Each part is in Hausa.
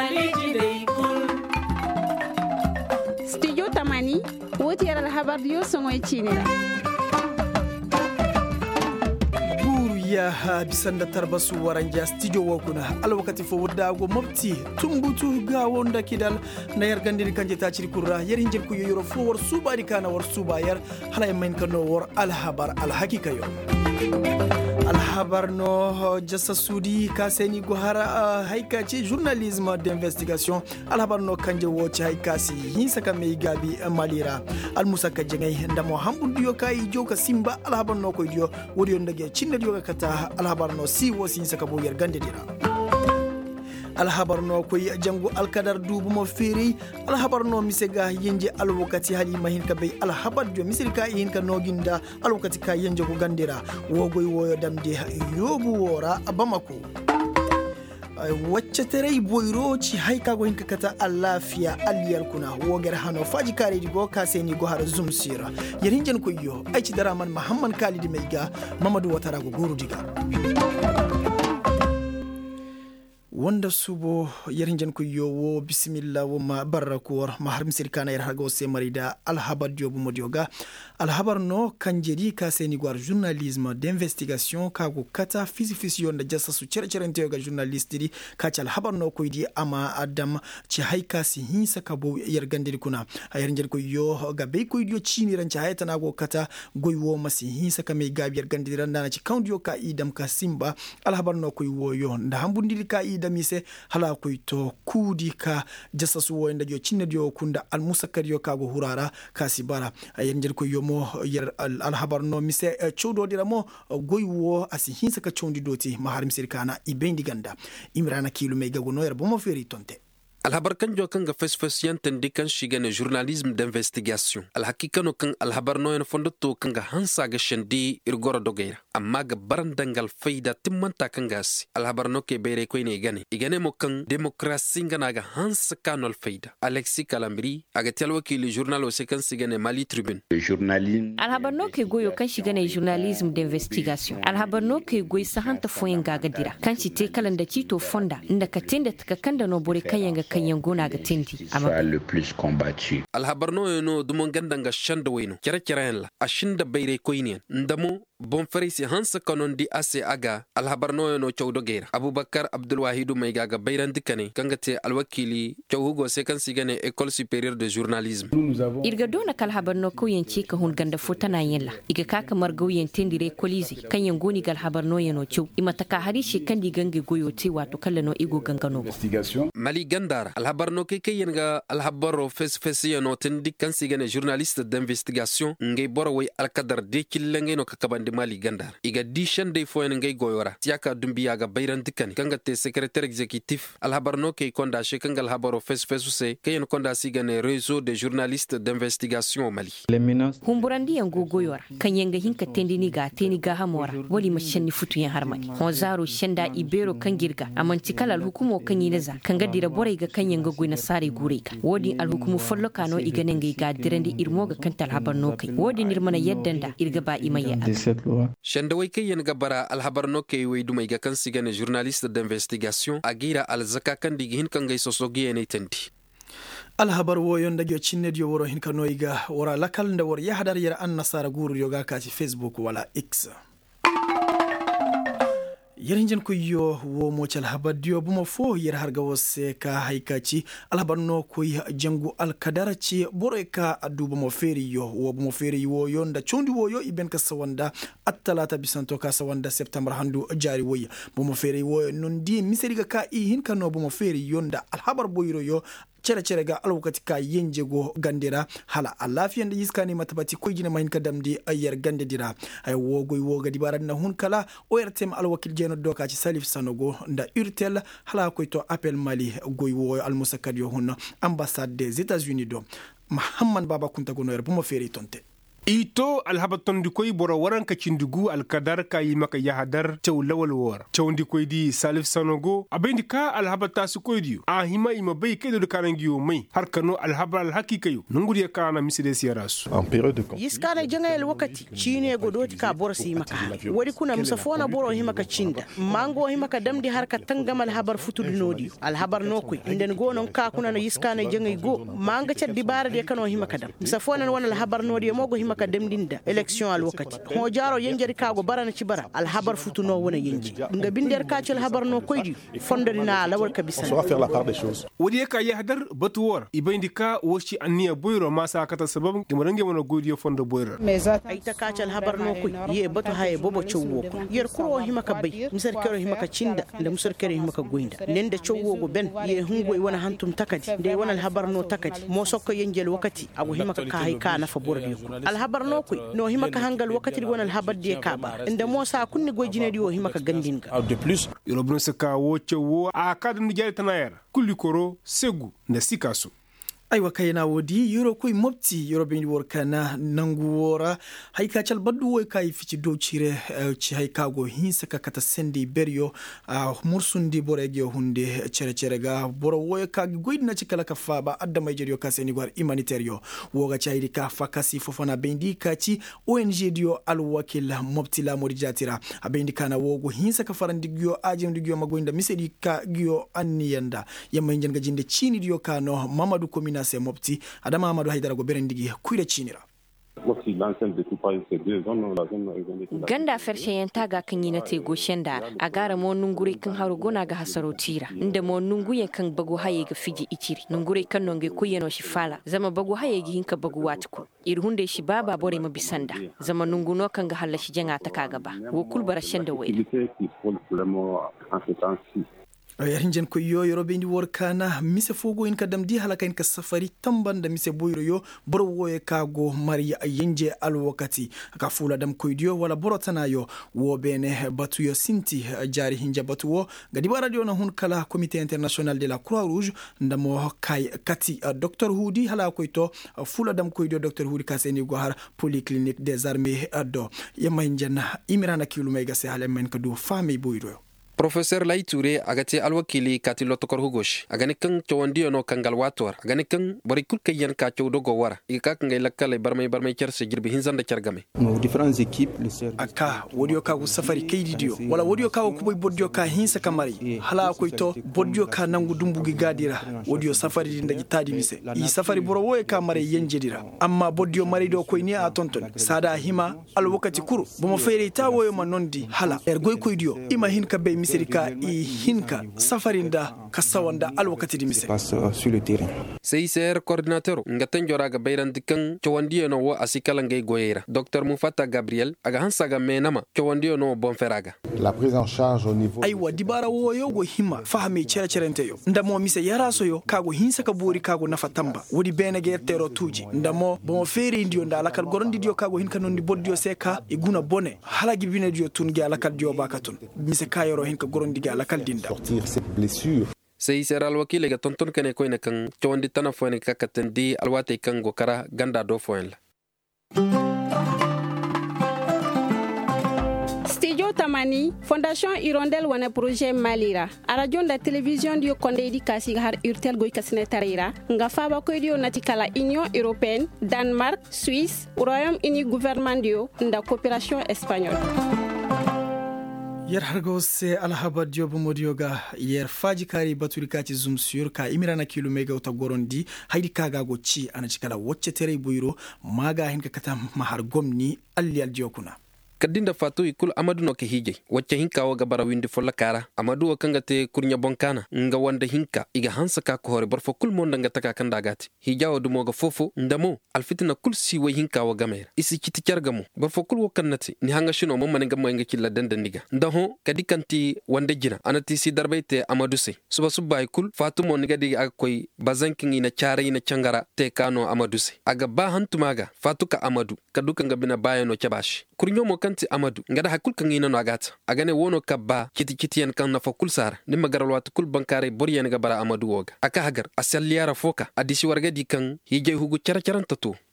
studio tamani woti yara habar yo songo chinira ya bisanda tarbasu waranja studio wakuna alwakati fo wadago mofti tumbutu ga wonda kidal na yargandiri kanje ta ciri kurra yarin jel ku yoro fo war subari kana war subayar hala men kano war alhabar alhakika yo alhabar no jassa sudi kaseni go hara haikaci journalisme d'investigation alhabar no kanje woci haikasi hinsa kame gabi malira almusaka jengay ndamo hambundu yo kai joka simba alhabar no ko dio wodi ndage cinna dio kata alhabar no si wosi saka bo yargande dira alhabar no koy jangu alkadar dubu mo feri alhabar no misega yenje alwakati hali mahin kabay alhabar jo misirka yin ka noginda alwakati ka yenje ko gandira wogoy woyo damde yobu wora abamako wacce tare boyroci haika go hinka kata alafiya aliyar kuna wogar hano faji kare digo kaseni go har zumsira yarinjen ko yo aici daraman muhammad khalid maiga mamadu watara go guru diga wanda subo yarinjan ko yowo bismillah wo ma barakuwar ma har misir kana yar hago se marida alhabar diobu modioga alhabar no kanjeri ka seni gwar journalisme d'investigation ka go kata fisifision da jassa su cercerente ga journalist di ka ci alhabar no ko di ama adam ci haika si hinsa ka bo yargande kuna yarinjan ko yo ga be ko dio chini ran ci hayta na go kata goywo masi hinsa ka me gabi yargande ran na ci kandio ka idam ka simba alhabar no ko woyo nda hambundiri ka mise hala kuito kudi ka jasasu wo ndajo cinna dio kunda almusakar yo kago hurara kasibara yenjel ko yomo yer alhabar no mise chowdo diramo goywo asi hinsa ka chowdi doti maharim sirkana ibendi ganda imrana kilu me gago no yer bomo feri tonte alhabar kan jo kan ga fes yantan dikan shiga ne journalisme d'investigation alhakikano kan alhabar no en fondoto kan ga hansa ga shandi irgora dogeira amma ga baran dangal faida timmanta kan gasi alhabar no ke bere ko ne igane mo kan demokrasi ngana ga hansa kanol faida alexi kalambri aga tel wakili journal o sekan siga ne mali tribune alhabar no ke goyo kan shiga ne journalisme d'investigation alhabar no ke goy sahanta foyen ga dira kan ci te kalan da cito fonda inda ka tenda ka kanda no bore kayanga kanyan gona ga tindi amma le plus combattu alhabarno no dumon gandanga shanda wayno kira la ashinda bayre koyni ndamo bon farisi hansa kanon di ase aga alhabarno no chawdo geira abubakar abdul wahidu mai gaga bayran dikane kangate alwakili chawhugo sekan sigane école supérieure de journalisme irga dona kal habarno ko yanci ka hun ganda fotana yella iga kaka margo yentendire kolizi kanyan goni gal habarno yano chaw imata ka harishi kandi gange goyo te wato kallano igo gangano mali ganda alhabarno ke yenga alhabaro fes yano tendi kan sigane journaliste d'investigation ngay boroway alkadar de killange no kakabande mali gandar iga dishan de foyen ngay goyora tiaka dumbiya ga bayran dikani kanga te secrétaire exécutif alhabarno ke konda shekangal habaro fes se kayen konda sigane réseau de journalistes d'investigation au Mali humburandi yango goyora kanyenga hinka tendini ga hamora wali mashanni futu yan harmani hozaro shanda ibero kangirga amantikala alhukumo kanyineza kanga dira bore ga kanyenga goyna sare gureka wodi alhukumu follo kano iganenga ga dirandi irmoga kantal habarno kai wodi nirmana yeddanda irga ba imaye shanda way kayen gabara alhabarno ke way dumay ga kan sigane journaliste d'investigation agira alzaka kan digin kangay sosogi ene tenti alhabar woyon da cinne dio woro hin kanoiga wora lakal nda wor yahdar yara an nasara guru yoga ka ci facebook wala x yarinjen ko yo wo mo cal habadio bumo fo yer harga wose ka haikaci alhabarno ko jangu alkadara ci boreka adubo mo feri yo wo bumo feri wo yonda chondi wo yo iben ka sawanda attalata bisanto ka sawanda september handu jari wo bumo feri wo non di miseriga ka hin kano bumo feri yonda alhabar boyro yo cere ga alwakati ka yenjego gandira hala alafiyan da yiskani matabati ko gina mahin kadamdi ayar gande dira ay woga dibaran na hun kala ORTM alwakil jeno doka ci salif sanogo nda urtel hala ko to appel mali goy wo almusakad yo hun ambassade des États-Unis do Muhammad Baba Kunta gono yer bumo feri tonte ito alhabaton di koy boro waran ka cindugu alkadar ka yi maka yahadar cew lawal war cew di koy di Salif Sanogo abendi ka alhabata su koy di a hima ima bay kedo de karangiyo mai har kano alhabar alhakikayo nungudi kana miside siyarasu en période de yiskana jangayel wakati chine godoti ka borsi maka wadi kuna musafona boro hima ka cinda mango hima ka damdi har ka tangamal habar futudu nodi alhabar nokoy inden gonon ka kuna na yiskana jangay go manga caddi bara de kano hima ka dam musafona wona alhabar nodi mogo hima ka demdinda election al wakati ho jaro yenjeri kago barana ci bara alhabar futuno wona yenji nga binder ka ci alhabar no koydi fondorina lawar ka bisan on va faire la part des choses wadi ka yahdar batuwar ibendi ka woshi anniya boyro masa kata sabab gimarange wona godiyo fondo boyro ay ta ka ci alhabar no koy ye batu haye bobo cewwo ko yer kuro himaka bay misar kero himaka cinda nda musar kero himaka goinda nenda cewwo go ben ye hungo wona hantum takadi de wona alhabar no takadi mo sokko yenjel wakati ago himaka ka hay kana fa bordi ko alhabar no koy no himaka hangal wakati wona alhabar de ka ba inda mo sa kunni gojine di o himaka gandinga de plus yorobno saka wo cewwo a kadin jari tanayar kulli koro segu nda sikasu aiwa kayna wodi yoro koy mopti yoro be wor kana nangu wora hay ka cal baddu woy kay fici do cire ci hay kago hinsa ka kata sendi beryo mursundi borege hunde cere ga boro woy ka goydna ci kala ka faba adda may jeriyo ka seni gwar humanitaire woga caydi ka fakasi fofana bendi ka ci ONG dio al wakil mopti la modi jatira abendi kana wogo hinsa ka farandi gyo ajendi gyo magoynda misedi ka gyo anniyanda yamma njenga jinde chini dio kano Mamadou Komina se mopti adama Amadou Haidara go berendigi kuire chinira ganda fershe yanta ga kan yina te goshenda a gara mo nungure kan haru gona ga hasaro tira inda mo nunguye kan bago haye ga fiji itiri nungure kan nonge kuyeno shi fala zama bago haye gi hinka bago watku irhunde shi baba bore ma bisanda zama nunguno kan ga halla shi janga ta kaga ba wo kulbara shenda wai yarinjen ko yoro bendi wor kana mise fogo in kadam di halaka in ka safari tambanda mise boyro yo boro woye kago mari yenje al wakati ka fula dam ko dio wala borotana yo wo bene batu yo sinti jari hinja batu wo gadi bara dio na hun kala comité international de la croix rouge ndamo kay kati docteur Houdi hala ko to fula dam ko dio docteur Houdi ka seni go har polyclinique des armées do yamma injana imirana kilumay ga se halen ka do fami boyro Professeur Laitouré agati alwakili kati lotokor hugosh agani kan chawandi no kangal wator agani kan bari kul kayen ka chawdo go wara ika kan ngay lakkale barmay cerse jirbi hinzanda cergame nos différentes équipes les services aka wodio ka safari kaydi dio wala wodio ka ko boy boddio ka hinsa kamari hala ko to boddio ka nangu dumbugi gadira wodio safari di ndaji tadi mise yi safari boro woy ka mare yenjedira amma boddio mari do ko ni a tonton sada hima al wakati kuru bomo feere ta woyo ma nondi hala ergoy ko dio ima hin ka be sirika i hinka safarinda kasawanda alwakati di mise sur le terrain CICR coordinateur ngaten joraga bayranti kan chawandi no wo asikala ngay goyera Dr Mufata Gabriel aga hansaga menama chawandi no bonferaga la prise en charge au niveau aywa dibara wo yo go hima fahami cerente yo ndamo mise yaraso yo kago hinsa ka bori kago nafatamba wodi benege tero tuji ndamo bon feri ndio ndala kal gorondi dio kago hinka nondi boddio seka iguna bone halagi bine dio tungi ala kal dio bakatun mise kayoro hinka gorondi ga ala kal dinda sortir cette blessure CICR alwakile ga tonton kane koyne kan chawandi tana foyne kakaten di alwate kan go kara ganda do foyne Studio Tamani, Fondation Hirondelle wana projet Malira. Radio da télévision dio konde di kasi har urtel goy kasne tarira. Nga faba ko dio natikala Union Européenne, Danemark, Suisse, Royaume-Uni gouvernement dio nda coopération espagnole. yer hargose alhaba diobo modioga yer faji kari baturi kati zoom sur ka imirana kilo mega uta gorondi haydi kaga go ci ana cikala wocce tere buyro maga hin ka kata mahar gomni alli aljokuna kadinda fatu ikul amadu no ke hije wacce hinka waga bara windi folla kara amadu o kanga te kurnya bonkana nga wanda hinka iga hansa ka ko hore barfo kul monda nga taka kanda gati hijawo du moga fofo ndamo alfitina kul si way hinka waga mer isi kiti cargamo barfo kul wakannati ni hanga shino mo manenga mo nga killa dandandiga ndaho kadikanti wanda jina anati si darbayte amadu se suba suba ikul fatu mo niga diga akoy bazankin ina chara ina changara te kano amadu se aga ba hantumaga fatu ka amadu kaduka nga bina bayano chabashi kurnyo mo kanti amadu ngada hakul kan ina no agata agane wono kabba kiti en kan na fa kul sar nimma garal wat kul bankare boriyen ga bara amadu woga aka hagar asalliyara foka adisi warga di kan hije hugu characharan tatu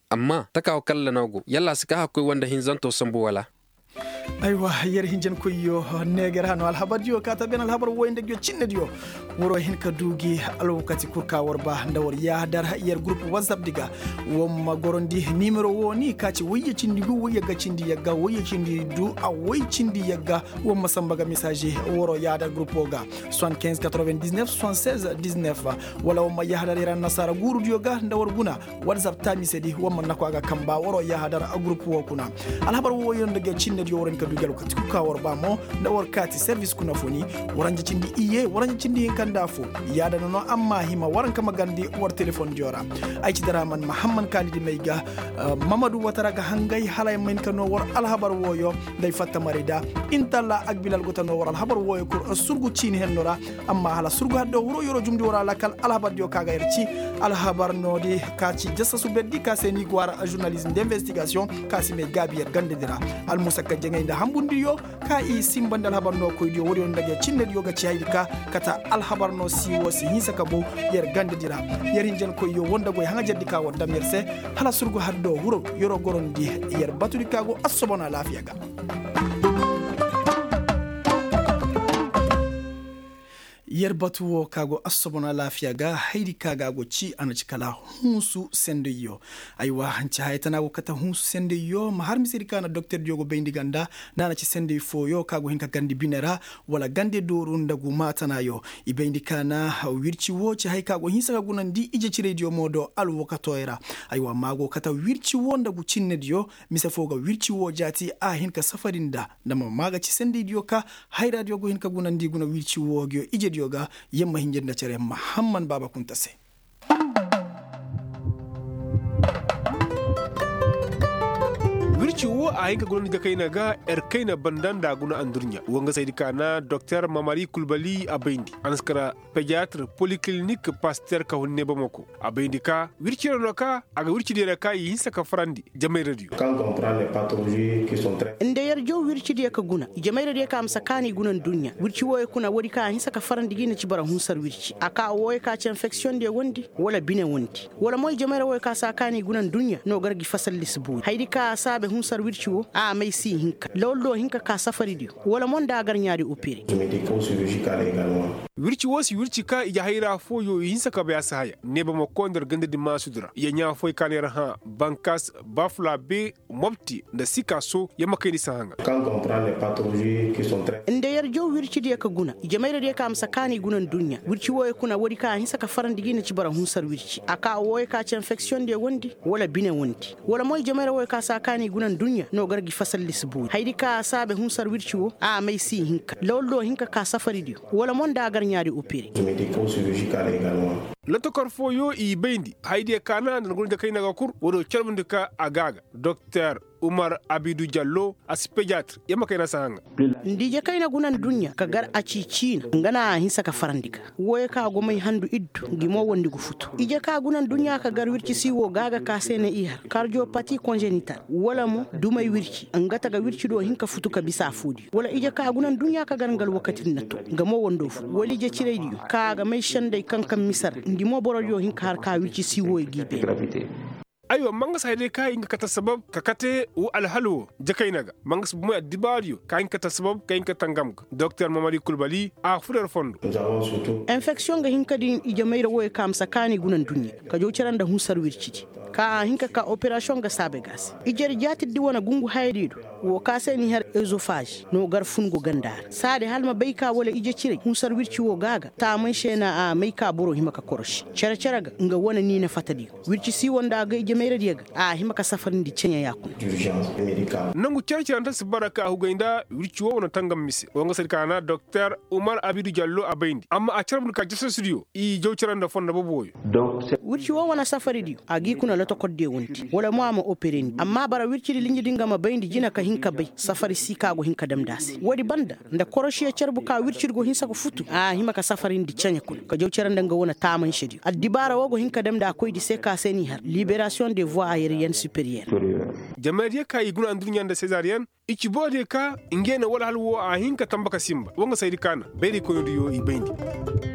amma takaw kala nago yalla sika hakkoy wanda hinzanto sambu wala aywa yer hinjen ko yo neger hano alhabar dio kata ben alhabar woyinde gyo cinne dio woro hin ka dugi alwakati kurka warba ndawor ya dar yer group whatsapp diga womma gorondi numero woni kaci woyye cindi gu woyye ga cindi yagga woyye cindi du a woy cindi yagga womma sambaga message woro ya dar group oga 75 99 76 19 wala womma ya dar ran nasara guru dio ga ndawor guna whatsapp tami sedi womma nako aga kamba woro ya dar a group wo kuna alhabar woyonde gyo cinne dio woren ka dugal ko tuka warba mo da warkati service kuna foni waranje cindi iye waranje cindi kanda fo yada no amma hima waran kama gandi war telephone jora ay ci daraman muhammad kalidi meyga mamadou wataraga hangay halay men kano war alhabar woyo day fatta marida intalla ak bilal gotano war alhabar woyo ko surgu cini hen nora amma hala surgu haddo wuro yoro jumdi wora lakal alhabar dio kaga yerci alhabar no di kaci jassasu beddi ka seni gwara journalisme d'investigation kasi me gabi yer gandedira al musakka jengay da hambundi yo ka i simbandal habarno ko dio wori on dage cinne dio ga ciaydi ka kata al habarno siwo si hinsa ka bo yer gandedira yerin jen ko yo wonda go hanga jeddi ka wonda merse hala surgo haddo wuro yoro gorondi yer batudi kago asobona lafiya ga yer batuwo kago asobona lafiya ga haidi kaga go ci ana cikala hunsu sende yo aywa hanci haytana go kata hunsu sende yo ma har misiri kana docteur Diogo Bendi ganda nana ci sende fo yo kago hinka gandi binera wala gande doru ndagu matana yo ibendi kana wirci wo ci hay kago hinsa ga gunandi ije ci radio modo al wakatoira aywa mago kata wirci wo ndagu cinne dio mise fo ga wirci wo jati a hinka safarinda ndama maga ci sende dio ka hay radio go hinka gunandi guna wirci wo gyo ije yoga yamma hinjenda cere Muhammad Baba Kuntase wirci wo a hinka gulon ga kaina ga kaina bandan da guna andurnya wanga sai dikana Dr Mamari Kulbali Abendi anskara pediatre polyclinique Pasteur ka honne bamako Abendi ka wirci no ka aga wirci de ka yi saka frandi jamai radio quand on prend les pathologies qui sont très inde yar jo wirci de ka guna jamai radio ka am sakani gunan dunya wirci wo kuna wodi ka hin saka frandi gina ci bara hunsar wirci aka wo ka ci infection de wondi wala bine wondi wala moy jamai wo ka sakani gunan dunya no gargi fasal lisbu haydi ka sabe hunsar wirciwo a mai si hinka lollo hinka ka safari dio wala mon da gar nyaari opéré wirciwo si wirci ka ija hayra fo yo hinsa ka ba sahaya ne ba mo kondar gande di masudura ya nya fo kanera ha bankas bafla be mobti da sika so ya makai ni sahanga quand on prend les pathologies qui sont très inde yar jo wirci de ka guna jamaira de ka am sakani gunan dunya wirciwo kuna wodi ka hinsa ka faran digina ci bara hunsar wirci aka wo ka ci infection de wondi wala bine wondi wala moy jamaira wo ka sakani gunan dunya no gargi fasal lisbu haydi ka sabe hunsar wirciwo a mai si hinka lollo hinka ka safari dio wala mon da gar nyaari opéré lato karfo yo i bendi haydi kana nan gurda kai naga kur wodo chalmunde ka agaga Dr Umar Abidou Diallo aspediatre yama kai na sahanga ndije kai na gunan dunya ka gar a cicina ngana hinsa ka farandiga woye ka go mai handu iddu gimo wondi gu futu ije ka gunan dunya ka gar wirci siwo gaga ka sene ihar cardiopathie congénitale wala mo dumay wirci ngata ga wirci do hinka futu ka bisa fudi wala ije ka gunan dunya ka gar ngal wakatin natto gamo wondo fu wali je cirey dio ka ga mai shande kankan misar ngimo boro yo hinka har ka wirci siwo gibe aywa mangas hayde ka inga kata sabab ka kate u alhalu jakainaga mangas bu moy dibario ka inga kata sabab ka inga tangam Dr Mamadi Kulbali a fuder fondo infection ga hinka din ije mayra woy kam sakani gunan dunya ka jo ciranda hunsar wirciti ka hinka ka operation ga sabe gas ijer jati di wona gungu haydido wo ka seni her esophage no gar fungo gandar sade halma bayka wala ije cire hunsar wirci wo gaga ta man shena a mai ka boro himaka koroshi cere ga nga wona ni na fatadi wirci si wonda ga ije mayra diga a himaka safarin di cenya yakun nangu cere anta sibaraka hugainda wirci wo wona tangam mise wonga sarkana Dr Umar Abidou Diallo Abendi amma a cerbu ka jessa studio i jo ciranda fonda boboyo wirci wo wona safari di agi kuna lato kodde wonti wala mo ama opéré amma bara wirci di linji dinga ma bayndi jina ka hinka bay safari sika go hinka damdasi wodi banda nda koroshi ya cerbu ka wirci go hinsa ko futu a himaka safarin di cenya kun ka jo ciranda nga wona taman shedi addibara wogo hinka damda koy di seka seni har libération des voies aériennes supérieures jamariya ka iguna andunya nda césarienne ichi bode ka ingena wala halwo a hinka tambaka simba wonga saydi kana beri ko yo i bayndi